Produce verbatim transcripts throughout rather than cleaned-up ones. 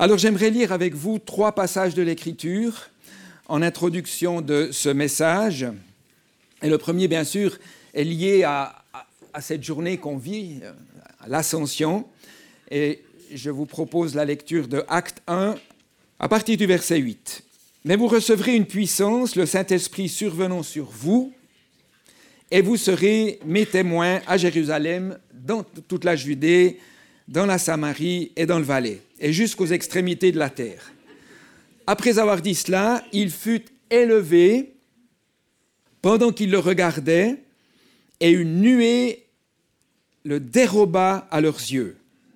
Alors j'aimerais lire avec vous trois passages de l'Écriture en introduction de ce message. Et le premier, bien sûr, est lié à, à, à cette journée qu'on vit, à l'Ascension. Et je vous propose la lecture de Actes un, à partir du verset huit. « Mais vous recevrez une puissance, le Saint-Esprit survenant sur vous, et vous serez mes témoins à Jérusalem, dans toute la Judée, dans la Samarie et dans le Valais, et jusqu'aux extrémités de la terre. » Après avoir dit cela, il fut élevé pendant qu'il le regardait, et une nuée le déroba à leurs yeux.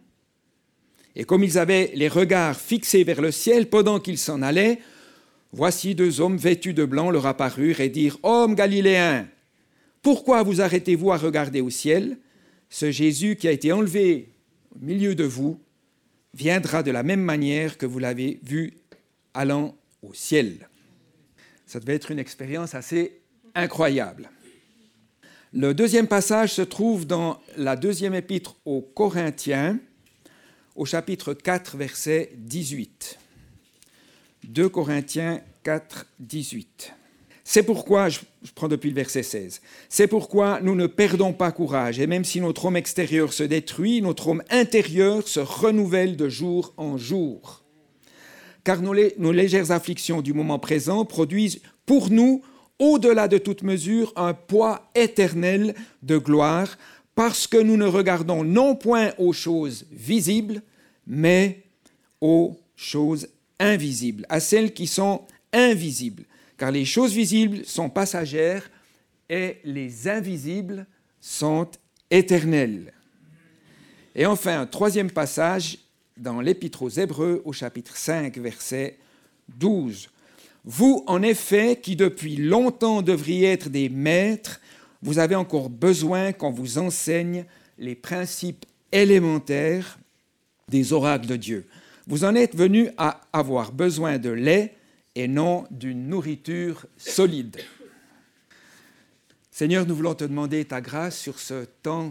Et comme ils avaient les regards fixés vers le ciel pendant qu'ils s'en allaient, voici deux hommes vêtus de blanc leur apparurent et dirent « Hommes galiléens, pourquoi vous arrêtez-vous à regarder au ciel? Ce Jésus qui a été enlevé au milieu de vous viendra de la même manière que vous l'avez vu allant au ciel. » Ça devait être une expérience assez incroyable. Le deuxième passage se trouve dans la deuxième épître aux Corinthiens, au chapitre quatre, verset dix-huit. deux Corinthiens quatre, dix-huit. C'est pourquoi, je prends depuis le verset seize, c'est pourquoi nous ne perdons pas courage, et même si notre homme extérieur se détruit, notre homme intérieur se renouvelle de jour en jour. Car nos, lé- nos légères afflictions du moment présent produisent pour nous, au-delà de toute mesure, un poids éternel de gloire, parce que nous ne regardons non point aux choses visibles, mais aux choses invisibles, à celles qui sont invisibles. Car les choses visibles sont passagères et les invisibles sont éternelles. Et enfin, un troisième passage dans l'Épître aux Hébreux, au chapitre cinq, verset douze. « Vous, en effet, qui depuis longtemps devriez être des maîtres, vous avez encore besoin qu'on vous enseigne les principes élémentaires des oracles de Dieu. Vous en êtes venus à avoir besoin de lait et non d'une nourriture solide. » Seigneur, nous voulons te demander ta grâce sur ce temps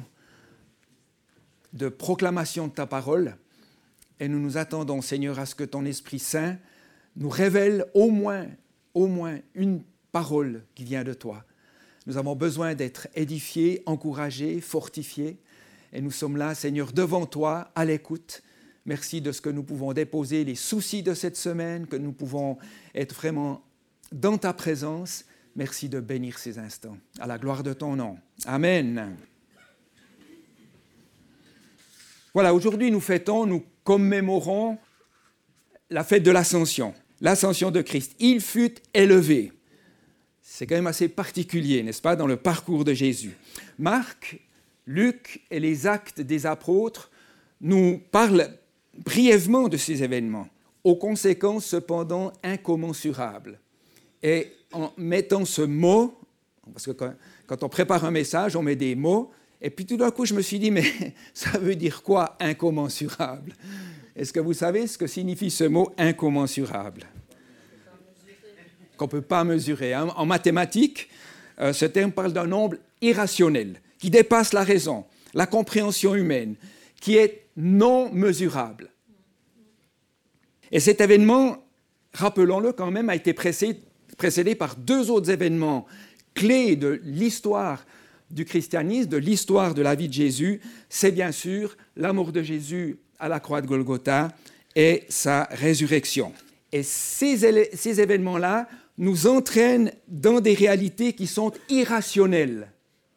de proclamation de ta parole et nous nous attendons, Seigneur, à ce que ton Esprit Saint nous révèle au moins, au moins une parole qui vient de toi. Nous avons besoin d'être édifiés, encouragés, fortifiés et nous sommes là, Seigneur, devant toi, à l'écoute. Merci de ce que nous pouvons déposer les soucis de cette semaine, que nous pouvons être vraiment dans ta présence. Merci de bénir ces instants. À la gloire de ton nom. Amen. Voilà, aujourd'hui nous fêtons, nous commémorons la fête de l'Ascension, l'Ascension de Christ. Il fut élevé. C'est quand même assez particulier, n'est-ce pas, dans le parcours de Jésus. Marc, Luc et les Actes des Apôtres nous parlent brièvement de ces événements, aux conséquences cependant incommensurables. Et en mettant ce mot, parce que quand, quand on prépare un message, on met des mots, et puis tout d'un coup je me suis dit, mais ça veut dire quoi incommensurable? Est-ce que vous savez ce que signifie ce mot incommensurable? Qu'on ne peut pas mesurer. En mathématiques, euh, ce terme parle d'un nombre irrationnel, qui dépasse la raison, la compréhension humaine, qui est non mesurable. Et cet événement, rappelons-le quand même, a été précédé, précédé par deux autres événements clés de l'histoire du christianisme, de l'histoire de la vie de Jésus. C'est bien sûr l'amour de Jésus à la croix de Golgotha et sa résurrection. Et ces, ces événements-là nous entraînent dans des réalités qui sont irrationnelles.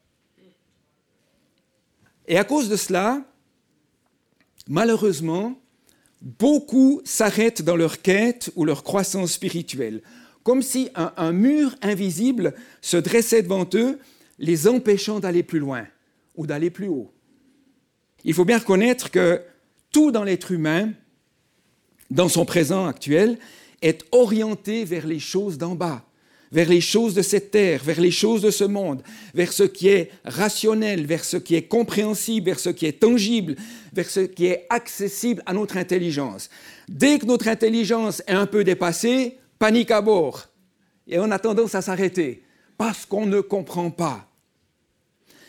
Et à cause de cela, malheureusement, beaucoup s'arrêtent dans leur quête ou leur croissance spirituelle, comme si un, un mur invisible se dressait devant eux, les empêchant d'aller plus loin ou d'aller plus haut. Il faut bien reconnaître que tout dans l'être humain, dans son présent actuel, est orienté vers les choses d'en bas, vers les choses de cette terre, vers les choses de ce monde, vers ce qui est rationnel, vers ce qui est compréhensible, vers ce qui est tangible, vers ce qui est accessible à notre intelligence. Dès que notre intelligence est un peu dépassée, panique à bord. Et on a tendance à s'arrêter parce qu'on ne comprend pas.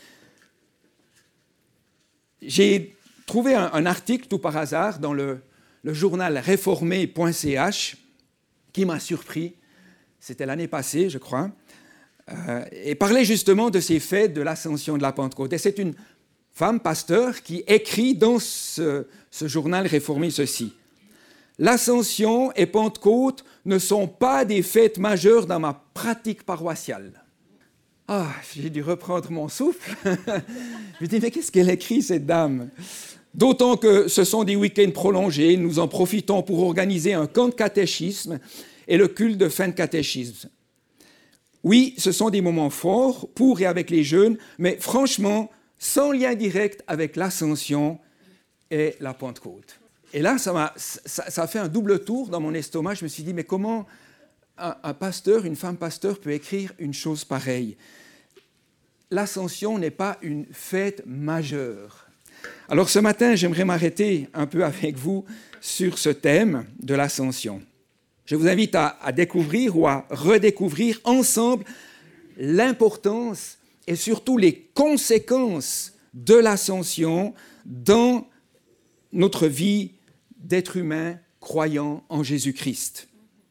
J'ai trouvé un, un article tout par hasard dans le le journal réformé point c h, qui m'a surpris, c'était l'année passée, je crois, euh, et parlait justement de ces fêtes de l'Ascension de la Pentecôte. Et c'est une femme pasteur qui écrit dans ce, ce journal réformé ceci. « L'Ascension et Pentecôte ne sont pas des fêtes majeures dans ma pratique paroissiale. » Ah, j'ai dû reprendre mon souffle. Je me dis, mais qu'est-ce qu'elle écrit, cette dame? D'autant que ce sont des week-ends prolongés, nous en profitons pour organiser un camp de catéchisme et le culte de fin de catéchisme. Oui, ce sont des moments forts pour et avec les jeunes, mais franchement, sans lien direct avec l'Ascension et la Pentecôte. Et là, ça, m'a, ça, ça a fait un double tour dans mon estomac. Je me suis dit, mais comment un, un pasteur, une femme pasteur peut écrire une chose pareille? L'Ascension n'est pas une fête majeure. Alors ce matin, j'aimerais m'arrêter un peu avec vous sur ce thème de l'Ascension. Je vous invite à, à découvrir ou à redécouvrir ensemble l'importance et surtout les conséquences de l'Ascension dans notre vie d'être humain croyant en Jésus-Christ.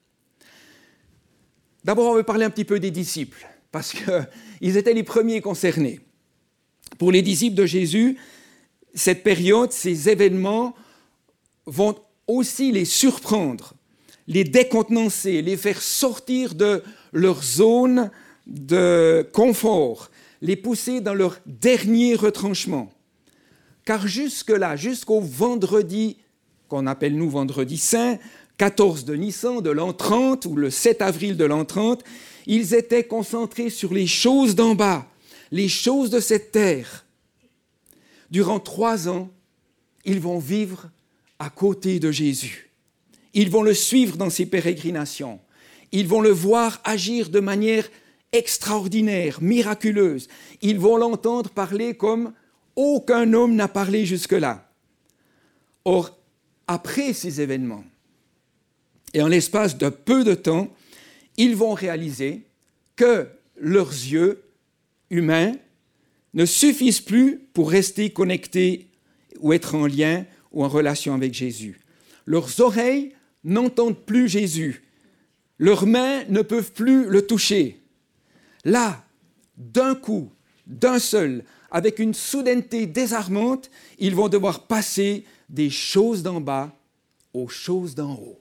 D'abord, on veut parler un petit peu des disciples, parce qu'ils étaient les premiers concernés. Pour les disciples de Jésus, cette période, ces événements vont aussi les surprendre, les décontenancer, les faire sortir de leur zone de confort, les pousser dans leur dernier retranchement. Car jusque-là, jusqu'au vendredi, qu'on appelle nous vendredi saint, quatorze de Nissan de l'an trente, ou le sept avril de l'an trente, ils étaient concentrés sur les choses d'en bas, les choses de cette terre. Durant trois ans, ils vont vivre à côté de Jésus. Ils vont le suivre dans ses pérégrinations. Ils vont le voir agir de manière extraordinaire, miraculeuse. Ils vont l'entendre parler comme aucun homme n'a parlé jusque-là. Or, après ces événements, et en l'espace de peu de temps, ils vont réaliser que leurs yeux humains ne suffisent plus pour rester connectés ou être en lien ou en relation avec Jésus. Leurs oreilles n'entendent plus Jésus. Leurs mains ne peuvent plus le toucher. Là, d'un coup, d'un seul, avec une soudaineté désarmante, ils vont devoir passer des choses d'en bas aux choses d'en haut.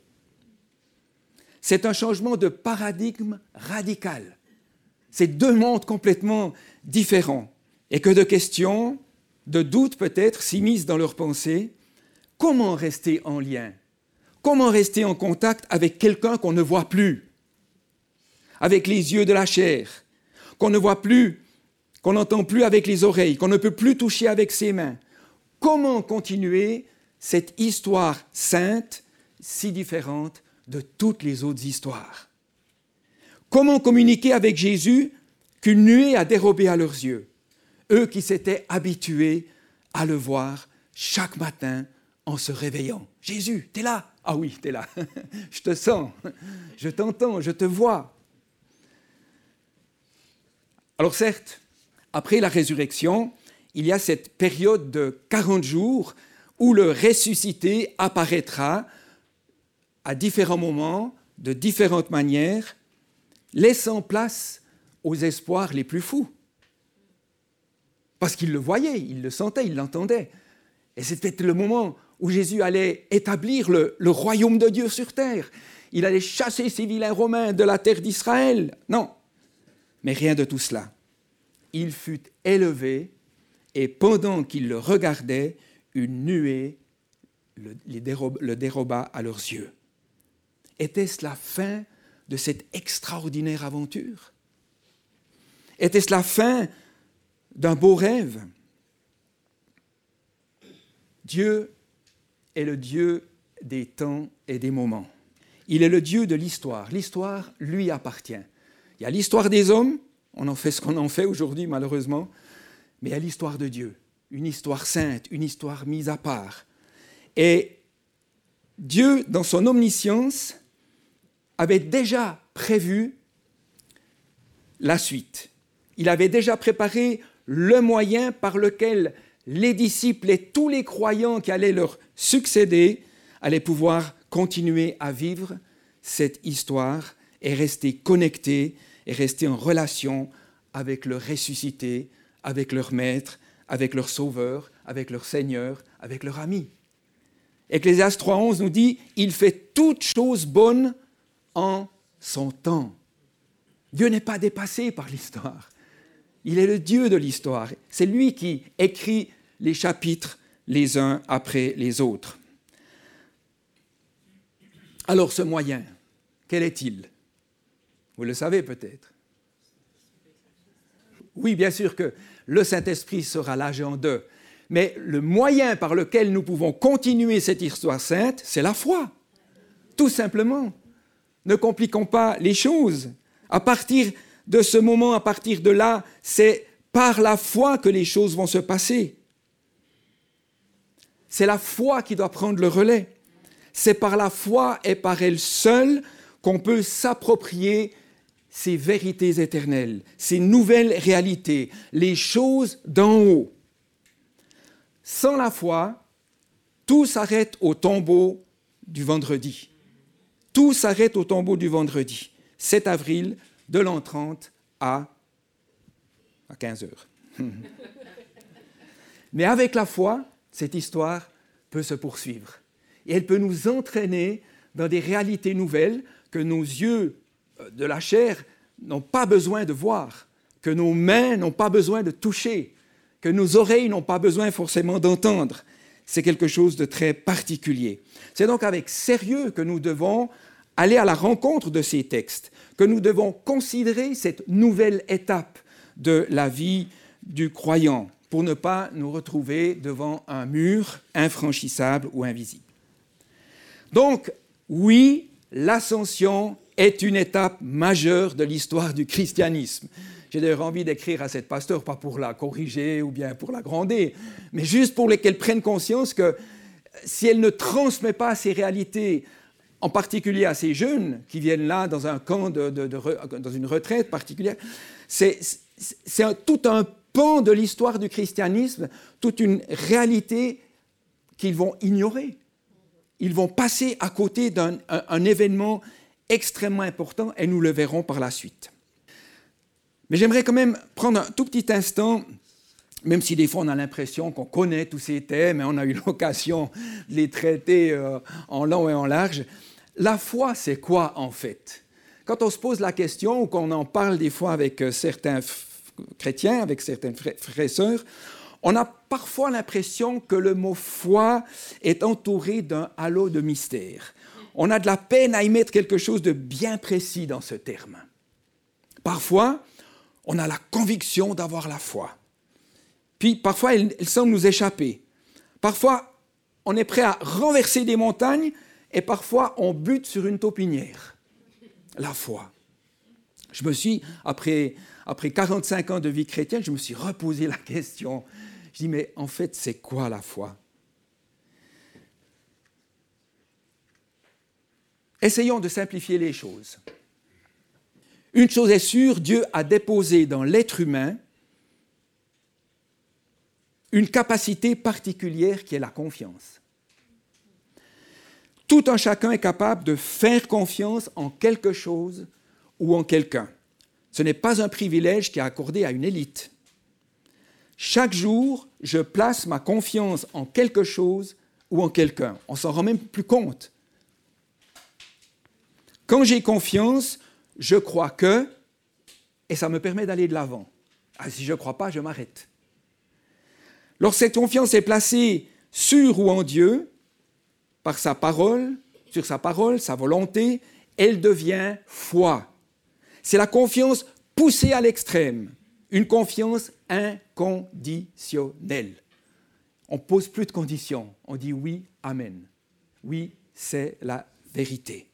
C'est un changement de paradigme radical. C'est deux mondes complètement différents. Et que de questions, de doutes peut-être, s'immiscent dans leurs pensées. Comment rester en lien? Comment rester en contact avec quelqu'un qu'on ne voit plus? Avec les yeux de la chair, qu'on ne voit plus, qu'on n'entend plus avec les oreilles, qu'on ne peut plus toucher avec ses mains. Comment continuer cette histoire sainte, si différente de toutes les autres histoires? Comment communiquer avec Jésus qu'une nuée a dérobé à leurs yeux, eux qui s'étaient habitués à le voir chaque matin en se réveillant? Jésus, t'es là? Ah oui, t'es là. Je te sens, je t'entends, je te vois. Alors certes, après la résurrection, il y a cette période de quarante jours où le ressuscité apparaîtra à différents moments, de différentes manières, laissant place aux espoirs les plus fous. Parce qu'il le voyait, il le sentait, il l'entendait. Et c'était le moment où Jésus allait établir le, le royaume de Dieu sur terre. Il allait chasser ces vilains Romains de la terre d'Israël. Non, mais rien de tout cela. Il fut élevé et pendant qu'il le regardait, une nuée le, les déroba, le déroba à leurs yeux. Était-ce la fin de cette extraordinaire aventure? Était-ce la fin d'un beau rêve? Dieu est le Dieu des temps et des moments. Il est le Dieu de l'histoire. L'histoire lui appartient. Il y a l'histoire des hommes, on en fait ce qu'on en fait aujourd'hui malheureusement, mais il y a l'histoire de Dieu, une histoire sainte, une histoire mise à part. Et Dieu, dans son omniscience, avait déjà prévu la suite. Il avait déjà préparé le moyen par lequel les disciples et tous les croyants qui allaient leur succéder allaient pouvoir continuer à vivre cette histoire et rester connectés et rester en relation avec le ressuscité, avec leur maître, avec leur sauveur, avec leur Seigneur, avec leur ami. Ecclésiaste trois onze nous dit « Il fait toutes choses bonnes en son temps ». Dieu n'est pas dépassé par l'histoire. Il est le Dieu de l'histoire. C'est lui qui écrit les chapitres les uns après les autres. Alors ce moyen, quel est-il ? Vous le savez peut-être. Oui, bien sûr que le Saint-Esprit sera lâché en deux. Mais le moyen par lequel nous pouvons continuer cette histoire sainte, c'est la foi. Tout simplement. Ne compliquons pas les choses. À partir de ce moment, à partir de là, c'est par la foi que les choses vont se passer. C'est la foi qui doit prendre le relais. C'est par la foi et par elle seule qu'on peut s'approprier ces vérités éternelles, ces nouvelles réalités, les choses d'en haut. Sans la foi, tout s'arrête au tombeau du vendredi. Tout s'arrête au tombeau du vendredi, sept avril de l'an trente à, à quinze heures. Mais avec la foi, cette histoire peut se poursuivre. Et elle peut nous entraîner dans des réalités nouvelles que nos yeux de la chair n'ont pas besoin de voir, que nos mains n'ont pas besoin de toucher, que nos oreilles n'ont pas besoin forcément d'entendre. C'est quelque chose de très particulier. C'est donc avec sérieux que nous devons aller à la rencontre de ces textes, que nous devons considérer cette nouvelle étape de la vie du croyant pour ne pas nous retrouver devant un mur infranchissable ou invisible. Donc, oui, l'ascension est une étape majeure de l'histoire du christianisme. J'ai d'ailleurs envie d'écrire à cette pasteur, pas pour la corriger ou bien pour la gronder, mais juste pour qu'elle prenne conscience que si elle ne transmet pas ces réalités, en particulier à ces jeunes qui viennent là dans un camp, de, de, de, dans une retraite particulière, c'est, c'est un, tout un pan de l'histoire du christianisme, toute une réalité qu'ils vont ignorer. Ils vont passer à côté d'un un, un événement extrêmement important et nous le verrons par la suite. Mais j'aimerais quand même prendre un tout petit instant, même si des fois on a l'impression qu'on connaît tous ces thèmes et on a eu l'occasion de les traiter euh, en long et en large. La foi, c'est quoi en fait ? Quand on se pose la question ou qu'on en parle des fois avec euh, certains f- chrétiens, avec certains frères et sœurs, on a parfois l'impression que le mot foi est entouré d'un halo de mystère. On a de la peine à y mettre quelque chose de bien précis dans ce terme. Parfois, on a la conviction d'avoir la foi. Puis, parfois, elle, elle semble nous échapper. Parfois, on est prêt à renverser des montagnes et parfois, on bute sur une taupinière. La foi. Je me suis, après, après quarante-cinq ans de vie chrétienne, je me suis reposé la question. Je dis, mais en fait, c'est quoi la foi ? Essayons de simplifier les choses. Une chose est sûre, Dieu a déposé dans l'être humain une capacité particulière qui est la confiance. Tout un chacun est capable de faire confiance en quelque chose ou en quelqu'un. Ce n'est pas un privilège qui est accordé à une élite. Chaque jour, je place ma confiance en quelque chose ou en quelqu'un. On ne s'en rend même plus compte. Quand j'ai confiance, je crois que, et ça me permet d'aller de l'avant. Ah, si je ne crois pas, je m'arrête. Lorsque cette confiance est placée sur ou en Dieu, par sa parole, sur sa parole, sa volonté, elle devient foi. C'est la confiance poussée à l'extrême, une confiance inconditionnelle. On ne pose plus de conditions, on dit oui, amen. Oui, c'est la vérité.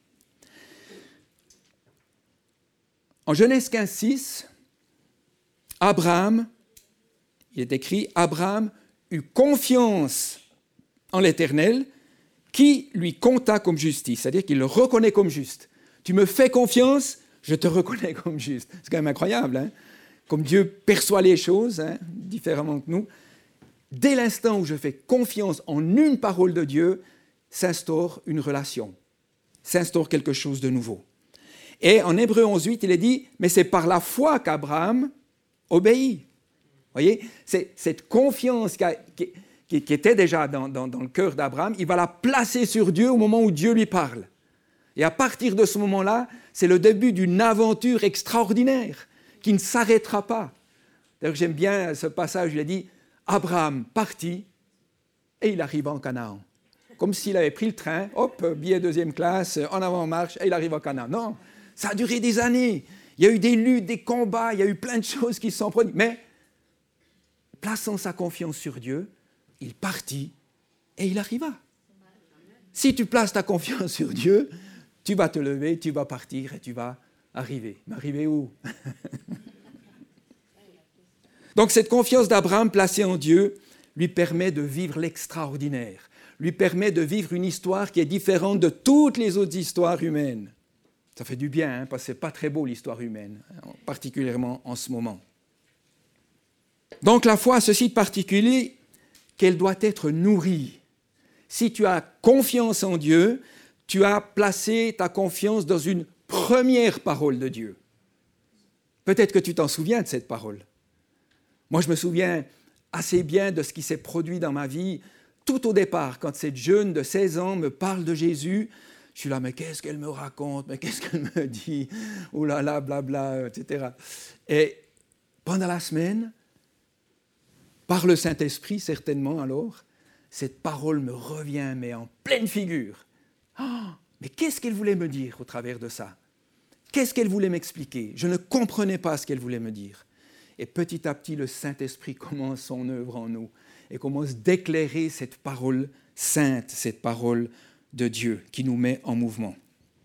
En Genèse quinze, six, Abraham, il est écrit, Abraham eut confiance en l'Éternel qui lui compta comme justice, c'est-à-dire qu'il le reconnaît comme juste. Tu me fais confiance, je te reconnais comme juste. C'est quand même incroyable, hein ? Comme Dieu perçoit les choses, hein, différemment que nous. Dès l'instant où je fais confiance en une parole de Dieu, s'instaure une relation, s'instaure quelque chose de nouveau. Et en Hébreux onze huit, il est dit, mais c'est par la foi qu'Abraham obéit. Vous voyez, c'est cette confiance qui, a, qui, qui était déjà dans, dans, dans le cœur d'Abraham, il va la placer sur Dieu au moment où Dieu lui parle. Et à partir de ce moment-là, c'est le début d'une aventure extraordinaire qui ne s'arrêtera pas. D'ailleurs, j'aime bien ce passage où il a dit « Abraham partit et il arriva en Canaan ». Comme s'il avait pris le train, hop, billet deuxième classe, en avant en marche, et il arrive en Canaan. Non, ça a duré des années. Il y a eu des luttes, des combats, il y a eu plein de choses qui se sont produites. Mais, plaçant sa confiance sur Dieu, il partit et il arriva. Si tu places ta confiance sur Dieu, tu vas te lever, tu vas partir et tu vas arriver. Mais arriver où? Donc cette confiance d'Abraham placée en Dieu lui permet de vivre l'extraordinaire, lui permet de vivre une histoire qui est différente de toutes les autres histoires humaines. Ça fait du bien, hein, parce que ce n'est pas très beau l'histoire humaine, particulièrement en ce moment. Donc la foi a ceci de particulier qu'elle doit être nourrie. Si tu as confiance en Dieu, tu as placé ta confiance dans une première parole de Dieu. Peut-être que tu t'en souviens de cette parole. Moi, je me souviens assez bien de ce qui s'est produit dans ma vie tout au départ, quand cette jeune de seize ans me parle de Jésus. Je suis là, mais qu'est-ce qu'elle me raconte? Mais qu'est-ce qu'elle me dit? Oh là là, blabla, et cetera. Et pendant la semaine, par le Saint-Esprit, certainement alors, cette parole me revient, mais en pleine figure. Oh, mais qu'est-ce qu'elle voulait me dire au travers de ça? Qu'est-ce qu'elle voulait m'expliquer? Je ne comprenais pas ce qu'elle voulait me dire. Et petit à petit, le Saint-Esprit commence son œuvre en nous et commence d'éclairer cette parole sainte, cette parole de Dieu qui nous met en mouvement.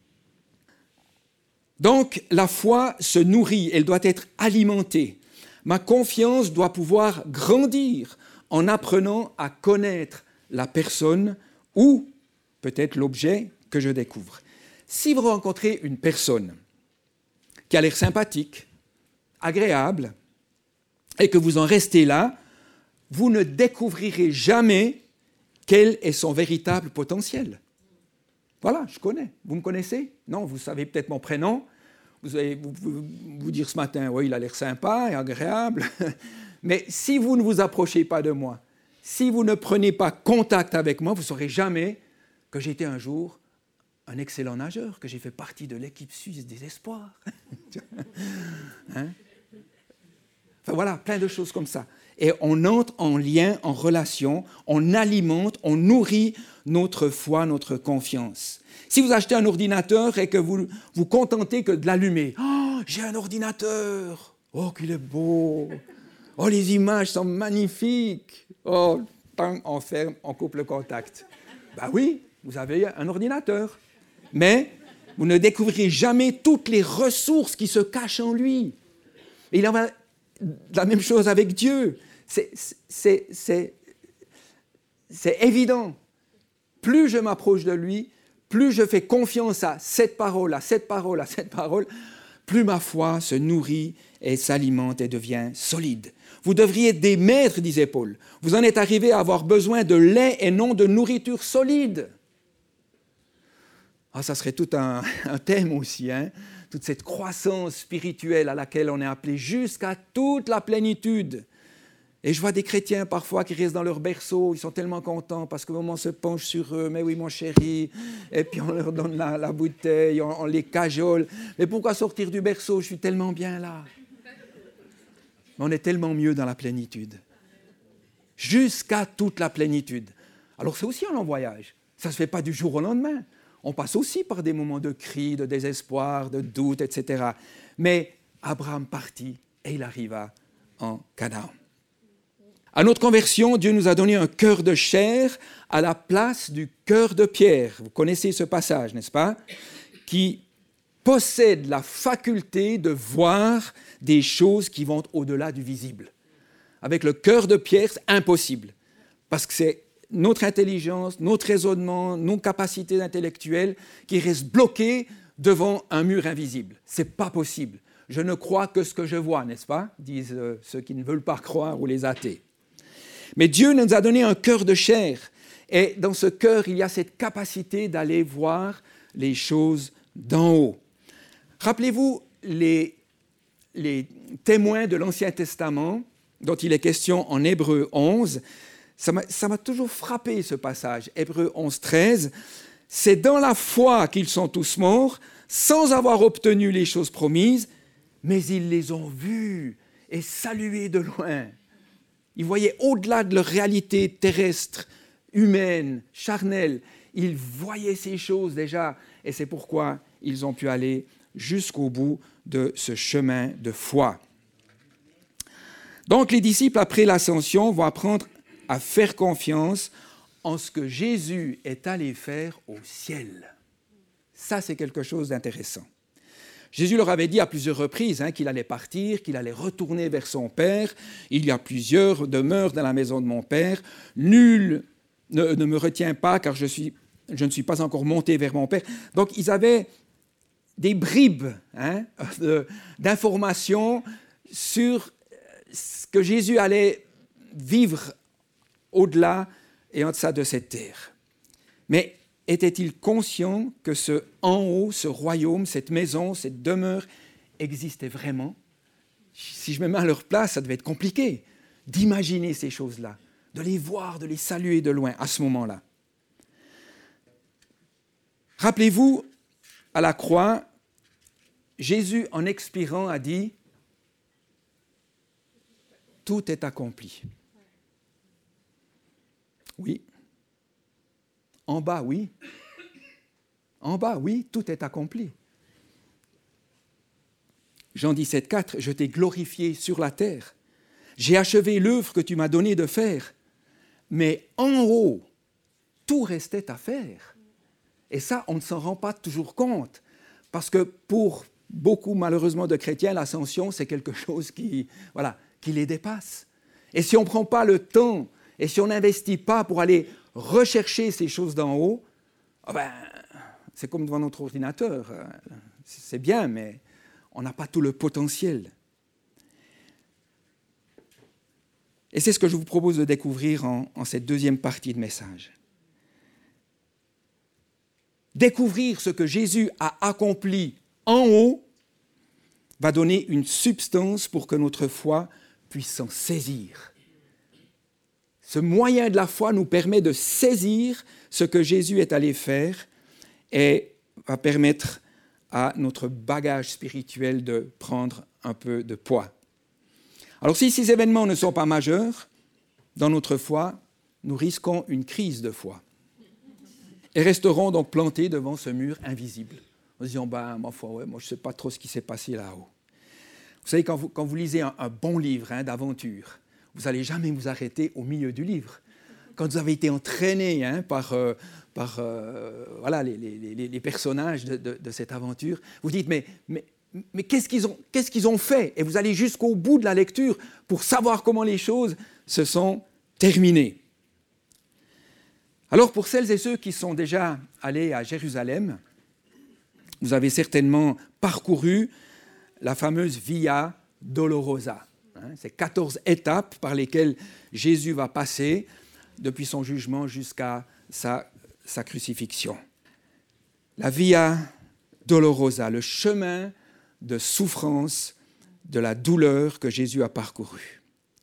Donc, la foi se nourrit, elle doit être alimentée. Ma confiance doit pouvoir grandir en apprenant à connaître la personne ou peut-être l'objet que je découvre. Si vous rencontrez une personne qui a l'air sympathique, agréable, et que vous en restez là, vous ne découvrirez jamais quel est son véritable potentiel. Voilà, je connais. Vous me connaissez? Non, vous savez peut-être mon prénom. Vous allez vous, vous, vous dire ce matin, oui, il a l'air sympa et agréable. Mais si vous ne vous approchez pas de moi, si vous ne prenez pas contact avec moi, vous ne saurez jamais que j'étais un jour un excellent nageur, que j'ai fait partie de l'équipe suisse des espoirs. Hein? Enfin voilà, plein de choses comme ça. Et on entre en lien, en relation, on alimente, on nourrit notre foi, notre confiance. Si vous achetez un ordinateur et que vous vous contentez que de l'allumer, « Oh, j'ai un ordinateur! Oh, qu'il est beau! Oh, les images sont magnifiques! Oh, tant on ferme, on coupe le contact. » Ben oui, vous avez un ordinateur. Mais vous ne découvrirez jamais toutes les ressources qui se cachent en lui. Et il en va la même chose avec Dieu. C'est, c'est, c'est, c'est évident. Plus je m'approche de lui, plus je fais confiance à cette parole, à cette parole, à cette parole, plus ma foi se nourrit et s'alimente et devient solide. Vous devriez être des maîtres, disait Paul. Vous en êtes arrivés à avoir besoin de lait et non de nourriture solide. Ah, ça serait tout un, un thème aussi, hein? Toute cette croissance spirituelle à laquelle on est appelé jusqu'à toute la plénitude. Et je vois des chrétiens parfois qui restent dans leur berceau, ils sont tellement contents parce que maman se penche sur eux, mais oui mon chéri, et puis on leur donne la, la bouteille, on, on les cajole. Mais pourquoi sortir du berceau? Je suis tellement bien là. Mais on est tellement mieux dans la plénitude. Jusqu'à toute la plénitude. Alors c'est aussi un long voyage. Ça ne se fait pas du jour au lendemain. On passe aussi par des moments de cris, de désespoir, de doute, et cetera. Mais Abraham partit et il arriva en Canaan. À notre conversion, Dieu nous a donné un cœur de chair à la place du cœur de pierre. Vous connaissez ce passage, n'est-ce pas? Qui possède la faculté de voir des choses qui vont au-delà du visible. Avec le cœur de pierre, c'est impossible. Parce que c'est notre intelligence, notre raisonnement, nos capacités intellectuelles qui restent bloquées devant un mur invisible. Ce n'est pas possible. Je ne crois que ce que je vois, n'est-ce pas? Disent ceux qui ne veulent pas croire ou les athées. Mais Dieu nous a donné un cœur de chair Et dans ce cœur, il y a cette capacité d'aller voir les choses d'en haut. Rappelez-vous les, les témoins de l'Ancien Testament dont il est question en Hébreux onze. Ça m'a, ça m'a toujours frappé ce passage, Hébreux onze, treize. « C'est dans la foi qu'ils sont tous morts, sans avoir obtenu les choses promises, mais ils les ont vues et saluées de loin. » Ils voyaient au-delà de leur réalité terrestre, humaine, charnelle. Ils voyaient ces choses déjà, et c'est pourquoi ils ont pu aller jusqu'au bout de ce chemin de foi. Donc les disciples, après l'ascension, vont apprendre à faire confiance en ce que Jésus est allé faire au ciel. Ça, c'est quelque chose d'intéressant. Jésus leur avait dit à plusieurs reprises hein, qu'il allait partir, qu'il allait retourner vers son Père. Il y a plusieurs demeures dans la maison de mon Père. Nul ne, ne me retient pas, car je, suis, je ne suis pas encore monté vers mon Père. Donc, ils avaient des bribes hein, de, d'informations sur ce que Jésus allait vivre au-delà et en deçà de cette terre. Mais était-il conscient que ce en haut, ce royaume, cette maison, cette demeure existait vraiment? Si je me mets à leur place, ça devait être compliqué d'imaginer ces choses-là, de les voir, de les saluer de loin à ce moment-là. Rappelez-vous, à la croix, Jésus, en expirant, a dit « Tout est accompli ». Oui. En bas, oui. En bas, oui, tout est accompli. Jean dix-sept, quatre, « Je t'ai glorifié sur la terre. J'ai achevé l'œuvre que tu m'as donné de faire. Mais en haut, tout restait à faire. » Et ça, on ne s'en rend pas toujours compte. Parce que pour beaucoup, malheureusement, de chrétiens, l'ascension, c'est quelque chose qui, voilà, qui les dépasse. Et si on ne prend pas le temps, et si on n'investit pas pour aller rechercher ces choses d'en haut, oh ben, c'est comme devant notre ordinateur. C'est bien, mais on n'a pas tout le potentiel. Et c'est ce que je vous propose de découvrir en, en cette deuxième partie de message. Découvrir ce que Jésus a accompli en haut va donner une substance pour que notre foi puisse s'en saisir. Ce moyen de la foi nous permet de saisir ce que Jésus est allé faire et va permettre à notre bagage spirituel de prendre un peu de poids. Alors si ces événements ne sont pas majeurs, dans notre foi, nous risquons une crise de foi et resterons donc plantés devant ce mur invisible, en se disant bah, « ma foi, ouais, moi je ne sais pas trop ce qui s'est passé là-haut ». Vous savez, quand vous, quand vous lisez un, un bon livre hein, d'aventure, vous n'allez jamais vous arrêter au milieu du livre. Quand vous avez été entraîné hein, par, euh, par euh, voilà, les, les, les, les personnages de, de, de cette aventure, vous dites mais, mais, mais qu'est-ce qu'ils ont, qu'est-ce qu'ils ont fait? Et vous allez jusqu'au bout de la lecture pour savoir comment les choses se sont terminées. Alors pour celles et ceux qui sont déjà allés à Jérusalem, vous avez certainement parcouru la fameuse Via Dolorosa. C'est quatorze étapes par lesquelles Jésus va passer depuis son jugement jusqu'à sa, sa crucifixion. La Via Dolorosa, le chemin de souffrance, de la douleur que Jésus a parcouru.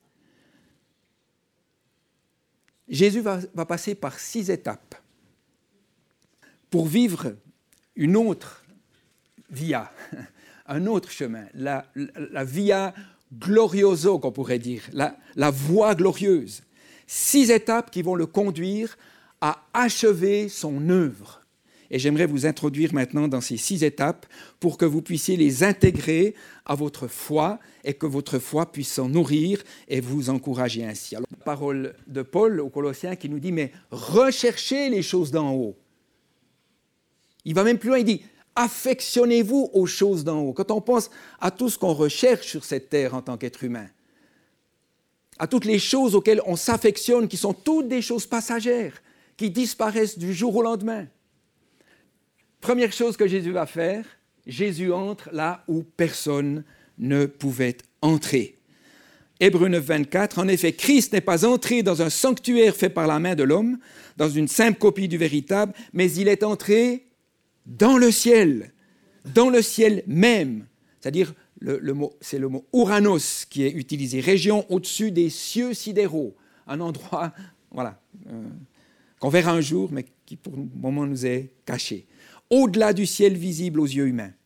Jésus va, va passer par six étapes pour vivre une autre via, un autre chemin, la, la, la Via glorioso, qu'on pourrait dire, la, la voie glorieuse. Six étapes qui vont le conduire à achever son œuvre. Et j'aimerais vous introduire maintenant dans ces six étapes pour que vous puissiez les intégrer à votre foi et que votre foi puisse s'en nourrir et vous encourager ainsi. Alors, la parole de Paul aux Colossiens qui nous dit « Mais recherchez les choses d'en haut ». Il va même plus loin, il dit « Affectionnez-vous aux choses d'en haut ». Quand on pense à tout ce qu'on recherche sur cette terre en tant qu'être humain, à toutes les choses auxquelles on s'affectionne, qui sont toutes des choses passagères, qui disparaissent du jour au lendemain. Première chose que Jésus va faire, Jésus entre là où personne ne pouvait entrer. Hébreux neuf, vingt-quatre, en effet, Christ n'est pas entré dans un sanctuaire fait par la main de l'homme, dans une simple copie du véritable, mais il est entré dans le ciel, dans le ciel même. C'est-à-dire, le, le mot, c'est le mot Ouranos qui est utilisé, région au-dessus des cieux sidéraux, un endroit, voilà, euh, qu'on verra un jour, mais qui pour le moment nous est caché, au-delà du ciel visible aux yeux humains.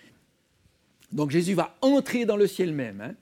Donc Jésus va entrer dans le ciel même. Hein.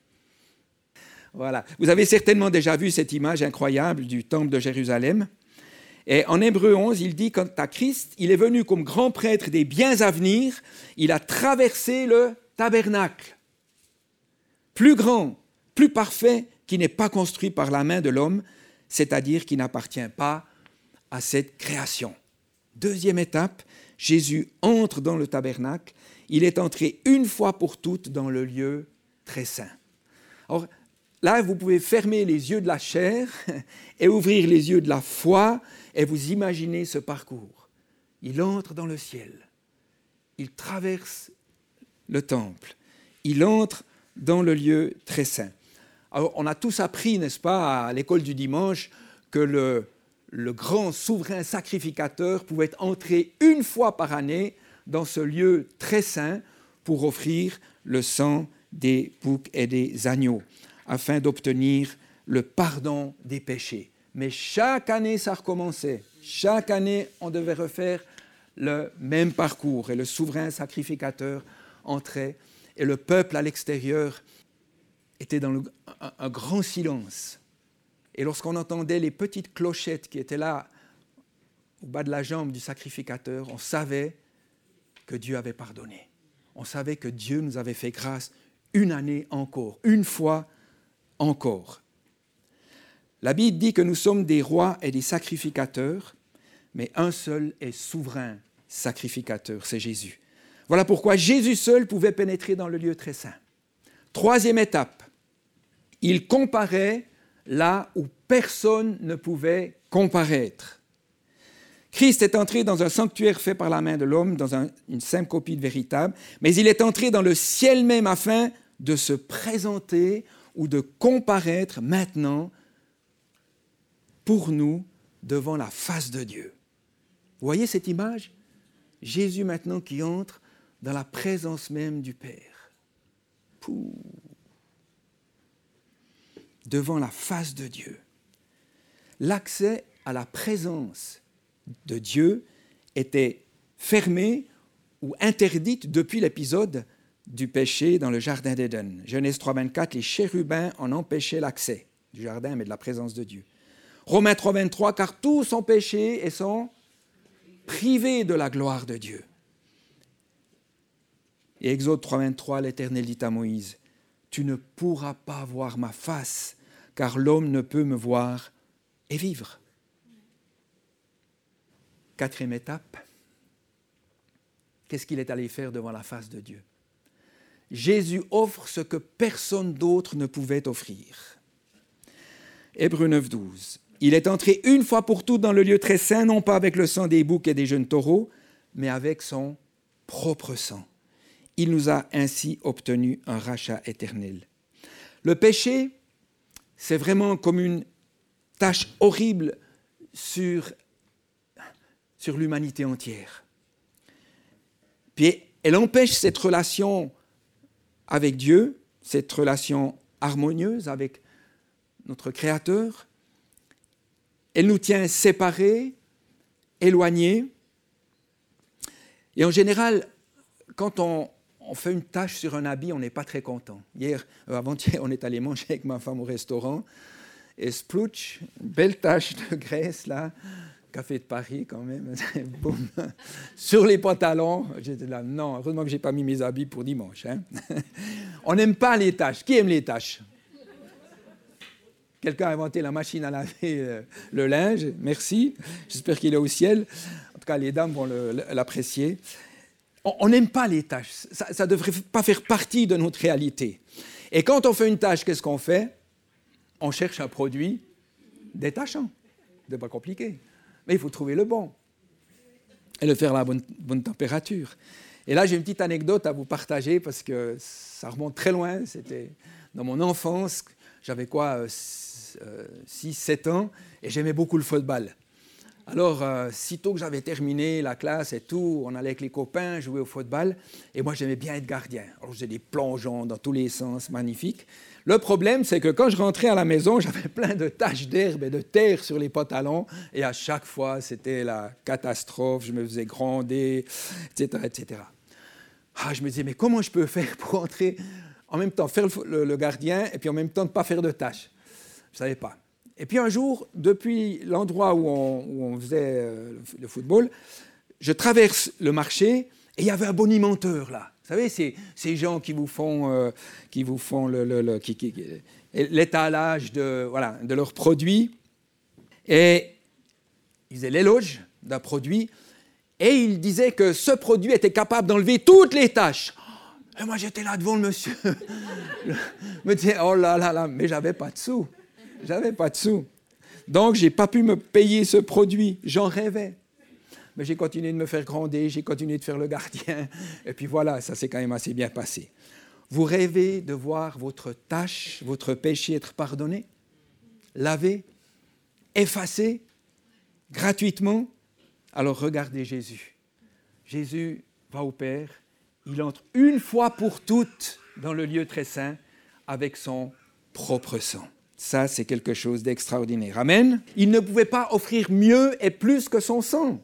Voilà. Vous avez certainement déjà vu cette image incroyable du temple de Jérusalem. Et en Hébreux onze, il dit, quant à Christ, il est venu comme grand prêtre des biens à venir, il a traversé le tabernacle, plus grand, plus parfait, qui n'est pas construit par la main de l'homme, c'est-à-dire qui n'appartient pas à cette création. Deuxième étape, Jésus entre dans le tabernacle, il est entré une fois pour toutes dans le lieu très saint. Alors, là, vous pouvez fermer les yeux de la chair et ouvrir les yeux de la foi et vous imaginez ce parcours. Il entre dans le ciel, il traverse le temple, il entre dans le lieu très saint. Alors, on a tous appris, n'est-ce pas, à l'école du dimanche, que le, le grand souverain sacrificateur pouvait entrer une fois par année dans ce lieu très saint pour offrir le sang des boucs et des agneaux, afin d'obtenir le pardon des péchés. Mais chaque année, ça recommençait. Chaque année, on devait refaire le même parcours. Et le souverain sacrificateur entrait. Et le peuple à l'extérieur était dans le, un, un grand silence. Et lorsqu'on entendait les petites clochettes qui étaient là, au bas de la jambe du sacrificateur, on savait que Dieu avait pardonné. On savait que Dieu nous avait fait grâce une année encore, une fois encore. La Bible dit que nous sommes des rois et des sacrificateurs, mais un seul est souverain sacrificateur, c'est Jésus. Voilà pourquoi Jésus seul pouvait pénétrer dans le lieu très saint. Troisième étape, il comparait là où personne ne pouvait comparaître. Christ est entré dans un sanctuaire fait par la main de l'homme, dans un, une simple copie de véritable, mais il est entré dans le ciel même afin de se présenter ou de comparaître maintenant pour nous devant la face de Dieu. Vous voyez cette image? Jésus maintenant qui entre dans la présence même du Père. Pouh. Devant la face de Dieu. L'accès à la présence de Dieu était fermé ou interdite depuis l'épisode du péché dans le jardin d'Éden. Genèse trois, vingt-quatre, les chérubins en empêchaient l'accès du jardin, mais de la présence de Dieu. Romains trois, vingt-trois, car tous ont péché et sont privés de la gloire de Dieu. Et Exode trois, vingt-trois, l'Éternel dit à Moïse, tu ne pourras pas voir ma face, car l'homme ne peut me voir et vivre. Quatrième étape, qu'est-ce qu'il est allé faire devant la face de Dieu? Jésus offre ce que personne d'autre ne pouvait offrir. Hébreux neuf, douze. Il est entré une fois pour toutes dans le lieu très saint, non pas avec le sang des boucs et des jeunes taureaux, mais avec son propre sang. Il nous a ainsi obtenu un rachat éternel. Le péché, c'est vraiment comme une tâche horrible sur, sur l'humanité entière. Puis elle empêche cette relation avec Dieu, cette relation harmonieuse avec notre Créateur. Elle nous tient séparés, éloignés. Et en général, quand on, on fait une tache sur un habit, on n'est pas très content. Hier, euh, avant-hier, on est allé manger avec ma femme au restaurant. Et splouch, une belle tache de graisse, là, café de Paris quand même, boum, sur les pantalons. J'étais là, non, heureusement que je n'ai pas mis mes habits pour dimanche. Hein. On n'aime pas les taches. Qui aime les taches? Quelqu'un a inventé la machine à laver euh, le linge, merci. J'espère qu'il est au ciel. En tout cas, les dames vont le, l'apprécier. On n'aime pas les taches. Ça ne devrait pas faire partie de notre réalité. Et quand on fait une tache, qu'est-ce qu'on fait? On cherche un produit détachant. Ce n'est pas compliqué. Mais il faut trouver le bon. Et le faire à la bonne, bonne température. Et là, j'ai une petite anecdote à vous partager parce que ça remonte très loin. C'était dans mon enfance. j'avais quoi, six sept ans, et j'aimais beaucoup le football. Alors, euh, sitôt que j'avais terminé la classe et tout, on allait avec les copains jouer au football. Et moi, j'aimais bien être gardien. Alors, je faisais des plongeons dans tous les sens, magnifiques. Le problème, c'est que quand je rentrais à la maison, j'avais plein de taches d'herbe et de terre sur les pantalons. Et à chaque fois, c'était la catastrophe. Je me faisais gronder, et cetera, et cetera. Ah, je me disais, mais comment je peux faire pour entrer en même temps, faire le, le, le gardien et puis en même temps ne pas faire de tâches? Je ne savais pas. Et puis un jour, depuis l'endroit où on, où on faisait euh, le football, je traverse le marché et il y avait un bonimenteur là. Vous savez, c'est ces gens qui vous font, euh, qui vous font le, le, le, qui, qui, l'étalage de, voilà, de leurs produits. Et ils faisaient l'éloge d'un produit et ils disaient que ce produit était capable d'enlever toutes les taches. Et moi, j'étais là devant le monsieur. Je me disais, oh là là là, mais j'avais pas de sous. J'avais pas de sous. Donc, je n'ai pas pu me payer ce produit. J'en rêvais. Mais j'ai continué de me faire gronder, j'ai continué de faire le gardien. Et puis voilà, ça s'est quand même assez bien passé. Vous rêvez de voir votre tâche, votre péché être pardonné, lavé, effacé, gratuitement? Alors regardez Jésus. Jésus va au Père. Il entre une fois pour toutes dans le lieu très saint avec son propre sang. Ça, c'est quelque chose d'extraordinaire. Amen. Il ne pouvait pas offrir mieux et plus que son sang.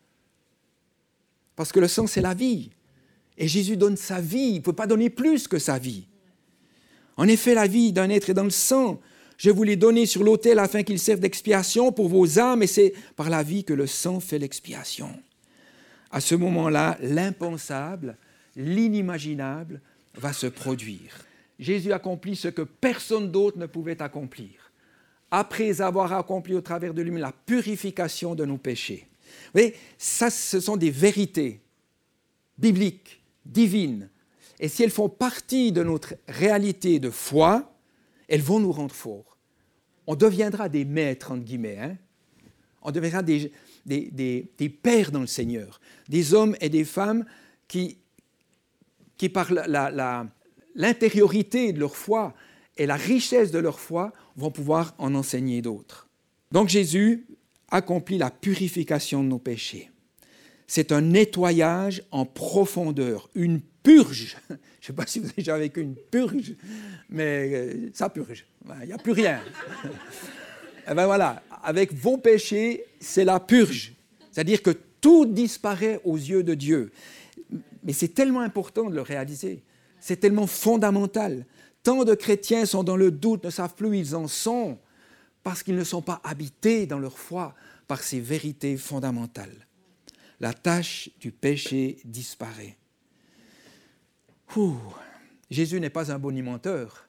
Parce que le sang, c'est la vie. Et Jésus donne sa vie. Il ne peut pas donner plus que sa vie. En effet, la vie d'un être est dans le sang. Je vous l'ai donné sur l'autel afin qu'il serve d'expiation pour vos âmes. Et c'est par la vie que le sang fait l'expiation. À ce moment-là, l'impensable, l'inimaginable va se produire. Jésus accomplit ce que personne d'autre ne pouvait accomplir. Après avoir accompli au travers de lui la purification de nos péchés. Vous voyez, ça, ce sont des vérités bibliques, divines. Et si elles font partie de notre réalité de foi, elles vont nous rendre forts. On deviendra des maîtres, entre guillemets. Hein? On deviendra des, des, des, des pères dans le Seigneur. Des hommes et des femmes qui, qui par la... la, la l'intériorité de leur foi et la richesse de leur foi vont pouvoir en enseigner d'autres. Donc Jésus accomplit la purification de nos péchés. C'est un nettoyage en profondeur, une purge. Je ne sais pas si vous avez déjà vécu une purge, mais ça purge. Il n'y a plus rien. Et bien voilà, avec vos péchés, c'est la purge. C'est-à-dire que tout disparaît aux yeux de Dieu. Mais c'est tellement important de le réaliser. C'est tellement fondamental. Tant de chrétiens sont dans le doute, ne savent plus où ils en sont, parce qu'ils ne sont pas habités dans leur foi par ces vérités fondamentales. La tâche du péché disparaît. Ouh. Jésus n'est pas un bonimenteur.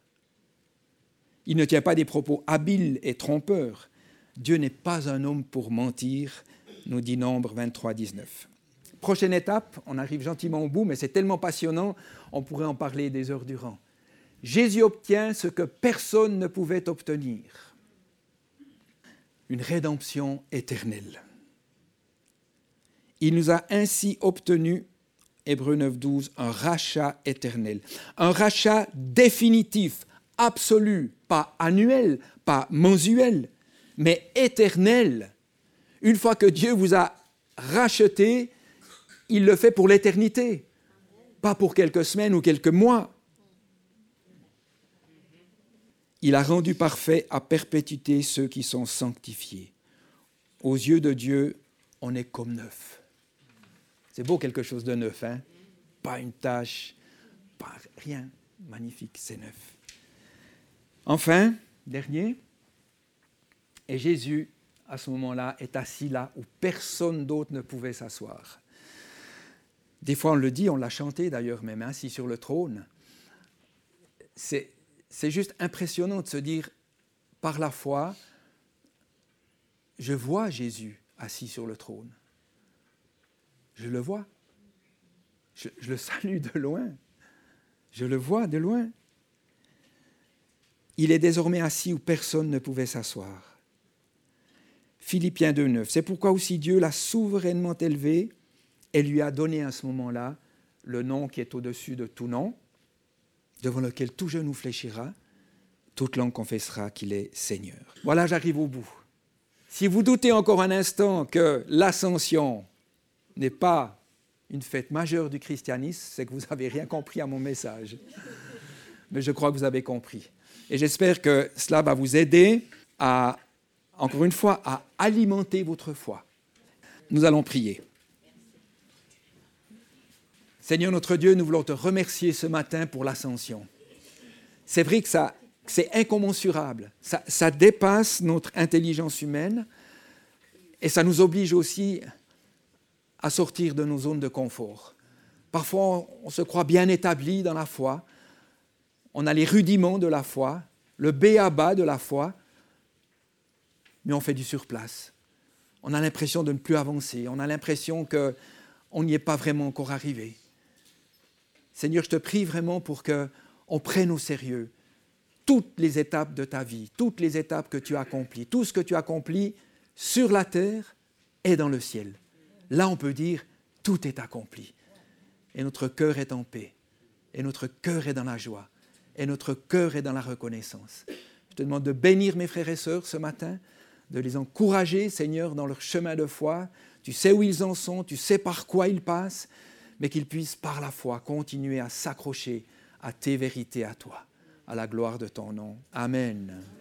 Il ne tient pas des propos habiles et trompeurs. Dieu n'est pas un homme pour mentir, nous dit Nombre vingt-trois, dix-neuf. Prochaine étape, on arrive gentiment au bout, mais c'est tellement passionnant, on pourrait en parler des heures durant. Jésus obtient ce que personne ne pouvait obtenir. Une rédemption éternelle. Il nous a ainsi obtenu, Hébreux neuf, douze, un rachat éternel. Un rachat définitif, absolu, pas annuel, pas mensuel, mais éternel. Une fois que Dieu vous a racheté, il le fait pour l'éternité, pas pour quelques semaines ou quelques mois. Il a rendu parfait à perpétuité ceux qui sont sanctifiés. Aux yeux de Dieu, on est comme neuf. C'est beau quelque chose de neuf, hein? Pas une tache, pas rien. Magnifique, c'est neuf. Enfin, dernier, et Jésus, à ce moment-là, est assis là où personne d'autre ne pouvait s'asseoir. Des fois, on le dit, on l'a chanté d'ailleurs, même assis sur le trône. C'est, c'est juste impressionnant de se dire, par la foi, je vois Jésus assis sur le trône. Je le vois. Je, je le salue de loin. Je le vois de loin. Il est désormais assis où personne ne pouvait s'asseoir. Philippiens deux, neuf. C'est pourquoi aussi Dieu l'a souverainement élevé et lui a donné à ce moment-là le nom qui est au-dessus de tout nom, devant lequel tout genou fléchira, toute langue confessera qu'il est Seigneur. Voilà, j'arrive au bout. Si vous doutez encore un instant que l'Ascension n'est pas une fête majeure du christianisme, c'est que vous n'avez rien compris à mon message. Mais je crois que vous avez compris. Et j'espère que cela va vous aider à, encore une fois, à alimenter votre foi. Nous allons prier. Seigneur notre Dieu, nous voulons te remercier ce matin pour l'Ascension. C'est vrai que ça, c'est incommensurable. Ça, ça dépasse notre intelligence humaine et ça nous oblige aussi à sortir de nos zones de confort. Parfois, on se croit bien établi dans la foi. On a les rudiments de la foi, le b.a.-ba de la foi, mais on fait du surplace. On a l'impression de ne plus avancer. On a l'impression qu'on n'y est pas vraiment encore arrivé. Seigneur, je te prie vraiment pour qu'on prenne au sérieux toutes les étapes de ta vie, toutes les étapes que tu as accomplies, tout ce que tu as accompli sur la terre et dans le ciel. Là, on peut dire, tout est accompli. Et notre cœur est en paix. Et notre cœur est dans la joie. Et notre cœur est dans la reconnaissance. Je te demande de bénir mes frères et sœurs ce matin, de les encourager, Seigneur, dans leur chemin de foi. Tu sais où ils en sont, tu sais par quoi ils passent, mais qu'ils puissent, par la foi, continuer à s'accrocher à tes vérités à toi, à la gloire de ton nom. Amen.